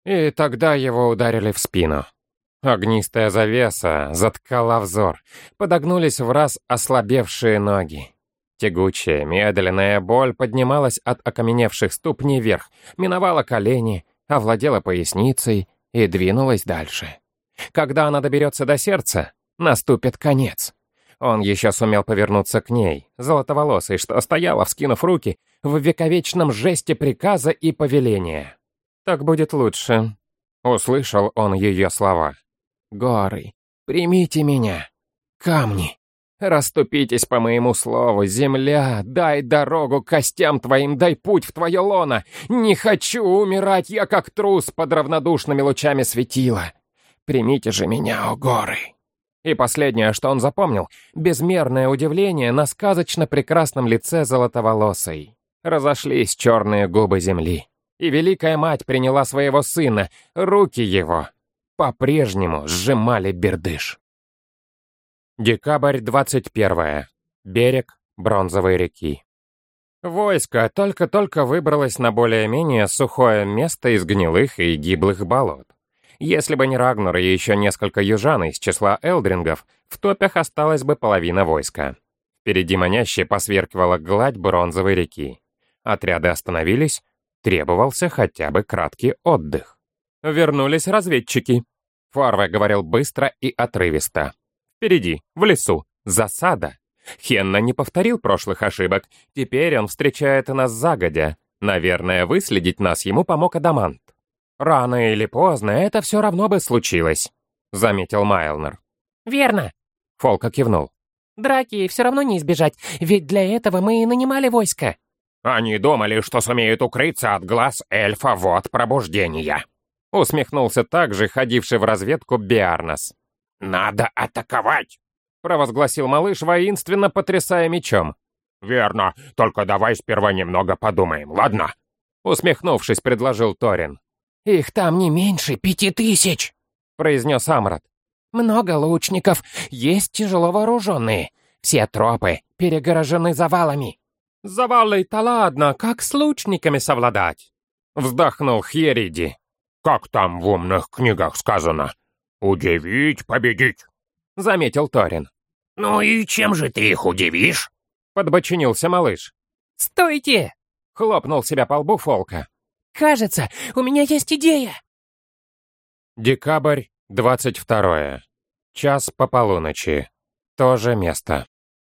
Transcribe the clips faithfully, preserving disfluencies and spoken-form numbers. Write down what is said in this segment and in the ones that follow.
И тогда его ударили в спину. Огнистая завеса заткала взор, подогнулись в раз ослабевшие ноги. Тягучая, медленная боль поднималась от окаменевших ступней вверх, миновала колени, овладела поясницей и двинулась дальше. Когда она доберется до сердца, наступит конец. Он еще сумел повернуться к ней, золотоволосой, что стояла, вскинув руки, в вековечном жесте приказа и повеления. «Так будет лучше», — услышал он ее слова. «Горы, примите меня. Камни, расступитесь по моему слову. Земля, дай дорогу костям твоим, дай путь в твое лоно. Не хочу умирать я, как трус, под равнодушными лучами светила. Примите же меня, о горы». И последнее, что он запомнил, безмерное удивление на сказочно прекрасном лице золотоволосой. Разошлись черные губы земли, и Великая Мать приняла своего сына, руки его по-прежнему сжимали бердыш. Декабрь двадцать первое. Берег Бронзовой реки. Войско только-только выбралось на более-менее сухое место из гнилых и гиблых болот. Если бы не Рагнар и еще несколько южан из числа элдрингов, в топях осталась бы половина войска. Впереди маняще посверкивала гладь Бронзовой реки. Отряды остановились, требовался хотя бы краткий отдых. Вернулись разведчики. Форве говорил быстро и отрывисто. Впереди, в лесу, засада. Хенна не повторил прошлых ошибок. Теперь он встречает нас загодя. Наверное, выследить нас ему помог Адамант. «Рано или поздно это все равно бы случилось», — заметил Майлнер. «Верно», — Фолка кивнул. «Драки все равно не избежать, ведь для этого мы и нанимали войско». «Они думали, что сумеют укрыться от глаз эльфа вот пробуждения», — усмехнулся также ходивший в разведку Биарнас. «Надо атаковать», — провозгласил малыш, воинственно потрясая мечом. «Верно, только давай сперва немного подумаем, ладно?» — усмехнувшись, предложил Торин. «Их там не меньше пяти тысяч», — произнес Амрат. «Много лучников, есть тяжело вооруженные. Все тропы перегорожены завалами». «Завалы-то ладно, как с лучниками совладать?» — вздохнул Хьериди. «Как там в умных книгах сказано? Удивить, победить», — заметил Торин. «Ну и чем же ты их удивишь?» — подбочинился малыш. «Стойте!» — хлопнул себя по лбу Фолка. «Кажется, у меня есть идея!» Декабрь двадцать второе. Час по полуночи. То же место.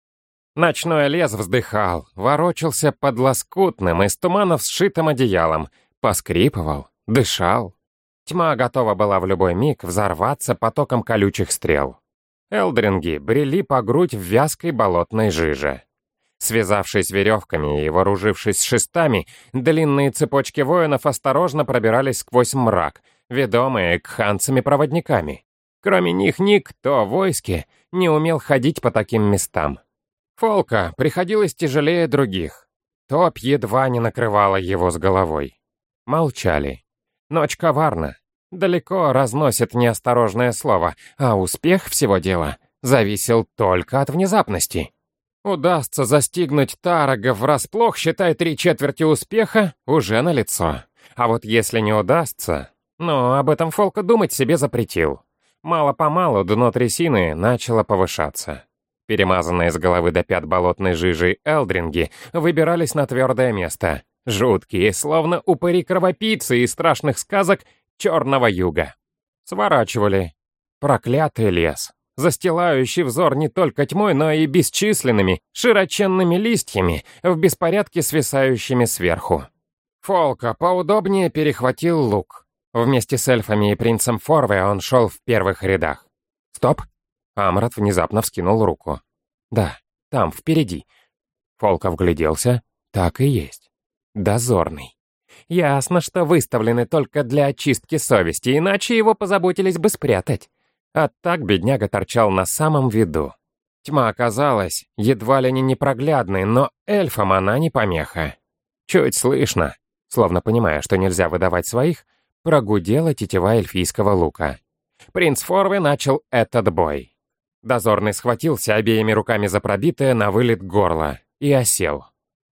Ночной лес вздыхал, ворочался под лоскутным из туманов сшитым одеялом, поскрипывал, дышал. Тьма готова была в любой миг взорваться потоком колючих стрел. Элдринги брели по грудь в вязкой болотной жиже. Связавшись веревками и вооружившись шестами, длинные цепочки воинов осторожно пробирались сквозь мрак, ведомые кханцами-проводниками. Кроме них никто в войске не умел ходить по таким местам. Фолка приходилось тяжелее других. Топь едва не накрывала его с головой. Молчали. Ночь коварна. Далеко разносит неосторожное слово, а успех всего дела зависел только от внезапности. Удастся застигнуть Тарага врасплох, считай, три четверти успеха уже налицо. А вот если не удастся... Ну, об этом Фолка думать себе запретил. Мало-помалу дно трясины начало повышаться. Перемазанные с головы до пят болотной жижей элдринги выбирались на твердое место. Жуткие, словно упыри-кровопийцы из страшных сказок Черного Юга. Сворачивали. Проклятый лес, застилающий взор не только тьмой, но и бесчисленными, широченными листьями, в беспорядке свисающими сверху. Фолка поудобнее перехватил лук. Вместе с эльфами и принцем Форве он шел в первых рядах. «Стоп!» Амрат внезапно вскинул руку. «Да, там, впереди». Фолка вгляделся. Так и есть. Дозорный. Ясно, что выставлены только для очистки совести, иначе его позаботились бы спрятать. А так бедняга торчал на самом виду. Тьма оказалась едва ли не непроглядной, но эльфам она не помеха. Чуть слышно, словно понимая, что нельзя выдавать своих, прогудела тетива эльфийского лука. Принц Форве начал этот бой. Дозорный схватился обеими руками за пробитое на вылет горло и осел.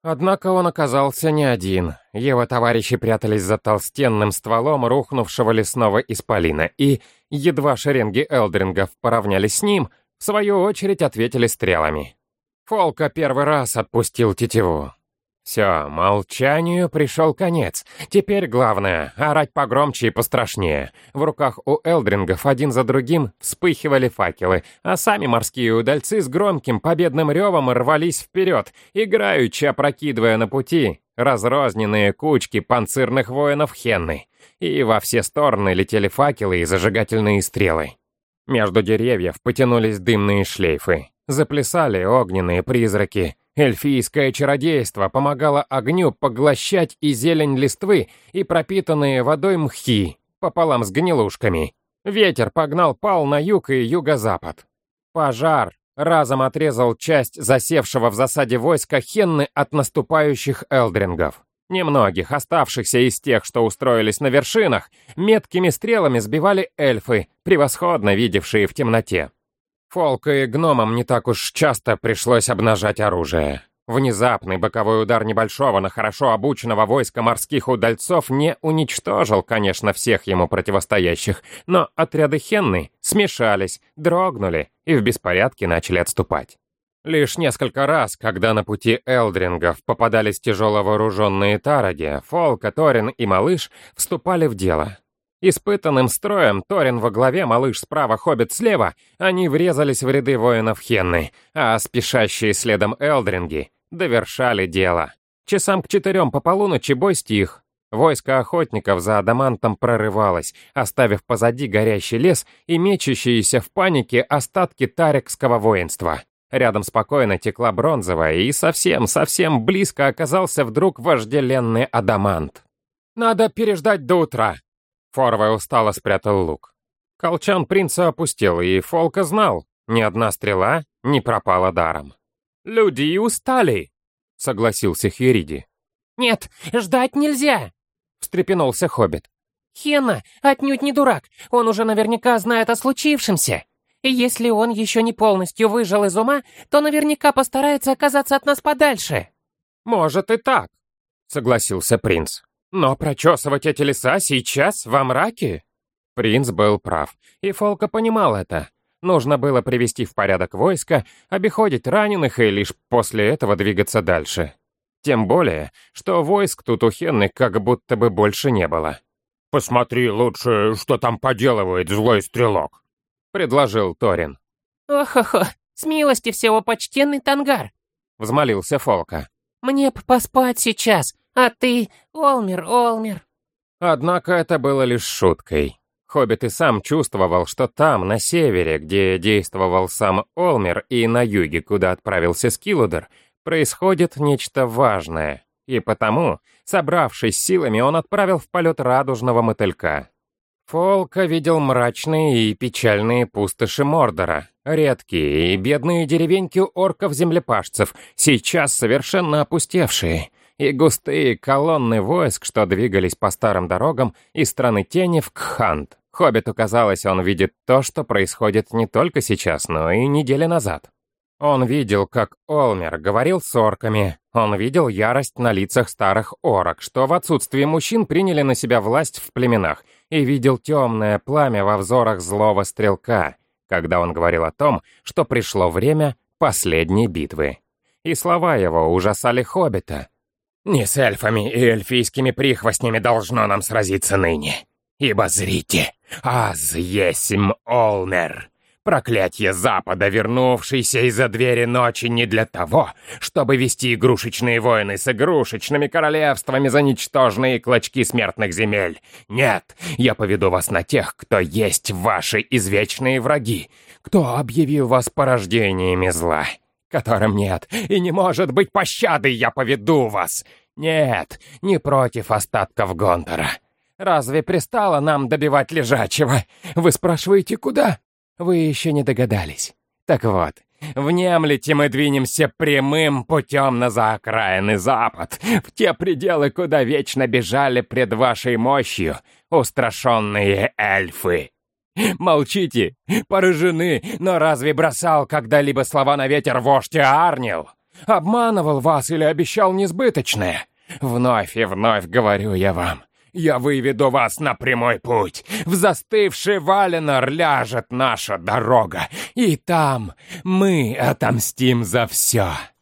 Однако он оказался не один. Его товарищи прятались за толстенным стволом рухнувшего лесного исполина, и, едва шеренги элдрингов поравнялись с ним, в свою очередь ответили стрелами. Фолка первый раз отпустил тетиву. Все, молчанию пришел конец. Теперь главное — орать погромче и пострашнее. В руках у элдрингов один за другим вспыхивали факелы, а сами морские удальцы с громким победным ревом рвались вперед, играючи опрокидывая на пути разрозненные кучки панцирных воинов Хенны. И во все стороны летели факелы и зажигательные стрелы. Между деревьев потянулись дымные шлейфы. Заплясали огненные призраки. Эльфийское чародейство помогало огню поглощать и зелень листвы, и пропитанные водой мхи, пополам с гнилушками. Ветер погнал пал на юг и юго-запад. Пожар разом отрезал часть засевшего в засаде войска Хенны от наступающих элдрингов. Немногих, оставшихся из тех, что устроились на вершинах, меткими стрелами сбивали эльфы, превосходно видевшие в темноте. Фолку и гномам не так уж часто пришлось обнажать оружие. Внезапный боковой удар небольшого, но хорошо обученного войска морских удальцов не уничтожил, конечно, всех ему противостоящих, но отряды Хенны смешались, дрогнули и в беспорядке начали отступать. Лишь несколько раз, когда на пути элдрингов попадались тяжело вооруженные тараги, Фолка, Торин и Малыш вступали в дело. Испытанным строем, Торин во главе, Малыш справа, Хоббит слева, они врезались в ряды воинов Хенны, а спешащие следом элдринги довершали дело. Часам к четырем по полуночи бой стих. Войско охотников за адамантом прорывалось, оставив позади горящий лес и мечущиеся в панике остатки тарекского воинства. Рядом спокойно текла бронзовая, и совсем-совсем близко оказался вдруг вожделенный адамант. «Надо переждать до утра!» Форвей устало спрятал лук. Колчан принца опустил, и Фолка знал, ни одна стрела не пропала даром. «Люди и устали», — согласился Хириди. «Нет, ждать нельзя», — встрепенулся Хоббит. «Хенна отнюдь не дурак, он уже наверняка знает о случившемся. И если он еще не полностью выжил из ума, то наверняка постарается оказаться от нас подальше». «Может и так», — согласился принц. «Но прочесывать эти леса сейчас, во мраке?» Принц был прав, и Фолка понимал это. Нужно было привести в порядок войско, обиходить раненых и лишь после этого двигаться дальше. Тем более, что войск тут у Хенны как будто бы больше не было. «Посмотри лучше, что там поделывает злой стрелок», — предложил Торин. «Ох-охо, с милости всего, почтенный Тангар», — взмолился Фолка. «Мне б поспать сейчас, а ты, Олмер, Олмер». Однако это было лишь шуткой. Хоббит и сам чувствовал, что там, на севере, где действовал сам Олмер, и на юге, куда отправился Скиллудер, происходит нечто важное. И потому, собравшись силами, он отправил в полет радужного мотылька. Фолка видел мрачные и печальные пустоши Мордора, редкие и бедные деревеньки орков-землепашцев, сейчас совершенно опустевшие, и густые колонны войск, что двигались по старым дорогам из страны тени в Кхант. Хоббиту казалось, он видит то, что происходит не только сейчас, но и недели назад. Он видел, как Олмер говорил с орками, он видел ярость на лицах старых орок, что в отсутствии мужчин приняли на себя власть в племенах, и видел темное пламя во взорах злого стрелка, когда он говорил о том, что пришло время последней битвы. И слова его ужасали Хоббита. «Не с эльфами и эльфийскими прихвостнями должно нам сразиться ныне. Ибо зрите, аз есмь Олмер, проклятье Запада, вернувшийся из-за двери ночи не для того, чтобы вести игрушечные войны с игрушечными королевствами за ничтожные клочки смертных земель. Нет, я поведу вас на тех, кто есть ваши извечные враги, кто объявил вас порождениями зла, которым нет и не может быть пощады, я поведу вас. Нет, не против остатков Гонтора. Разве пристало нам добивать лежачего? Вы спрашиваете, куда? Вы еще не догадались. Так вот, внемлите, мы двинемся прямым путем на заокраинный запад, в те пределы, куда вечно бежали пред вашей мощью устрашенные эльфы. Молчите, поражены, но разве бросал когда-либо слова на ветер вождь Арнил? Обманывал вас или обещал несбыточное? Вновь и вновь говорю я вам, я выведу вас на прямой путь. В застывший Валенор ляжет наша дорога, и там мы отомстим за все.